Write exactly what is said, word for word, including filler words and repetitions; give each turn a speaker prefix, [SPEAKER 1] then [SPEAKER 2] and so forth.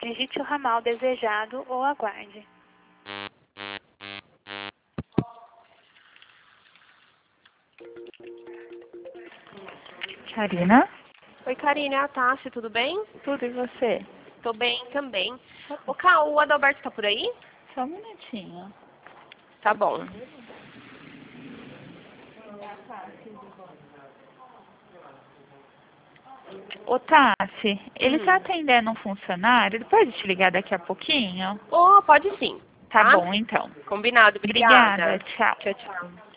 [SPEAKER 1] Digite o ramal desejado ou aguarde.
[SPEAKER 2] Karina?
[SPEAKER 3] Oi, Karina, é a Tassi, tudo bem?
[SPEAKER 2] Tudo e você?
[SPEAKER 3] Tô bem também. Ô, Cal, o Adalberto tá por aí?
[SPEAKER 2] Só um minutinho.
[SPEAKER 3] Tá bom.
[SPEAKER 2] Ô, Tassi, ele
[SPEAKER 3] Hum.
[SPEAKER 2] tá atendendo um funcionário, ele pode te ligar daqui a pouquinho?
[SPEAKER 3] Ô, pode sim.
[SPEAKER 2] Tá bom, então.
[SPEAKER 3] Combinado,
[SPEAKER 2] Obrigada,
[SPEAKER 3] obrigada.
[SPEAKER 2] tchau.
[SPEAKER 3] Tchau, tchau.